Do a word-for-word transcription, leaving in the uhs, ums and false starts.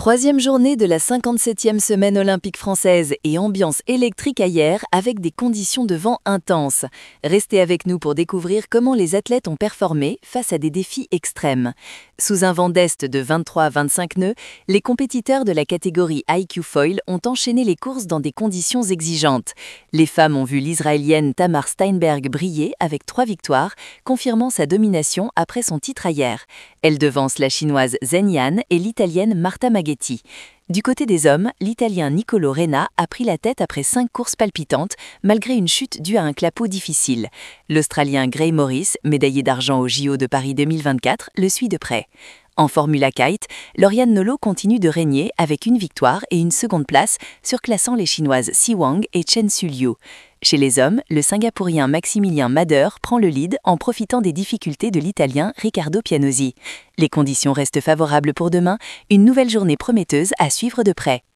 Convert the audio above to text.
Troisième journée de la cinquante-septième semaine olympique française et ambiance électrique à hier avec des conditions de vent intenses. Restez avec nous pour découvrir comment les athlètes ont performé face à des défis extrêmes. Sous un vent d'est de vingt-trois à vingt-cinq nœuds, les compétiteurs de la catégorie I Q Foil ont enchaîné les courses dans des conditions exigeantes. Les femmes ont vu l'Israélienne Tamar Steinberg briller avec trois victoires, confirmant sa domination après son titre hier. Elle devance la Chinoise Zhen Yan et l'Italienne Marta Maghetti. Du côté des hommes, l'Italien Nicolo Rena a pris la tête après cinq courses palpitantes, malgré une chute due à un clapot difficile. L'Australien Gray Morris, médaillé d'argent aux J O de Paris deux mille vingt-quatre, le suit de près. En Formula Kite, Lauriane Nolo continue de régner avec une victoire et une seconde place, surclassant les Chinoises Si Wang et Chen Suliu. Chez les hommes, le Singapourien Maximilien Mader prend le lead en profitant des difficultés de l'Italien Riccardo Pianosi. Les conditions restent favorables pour demain, une nouvelle journée prometteuse à suivre de près.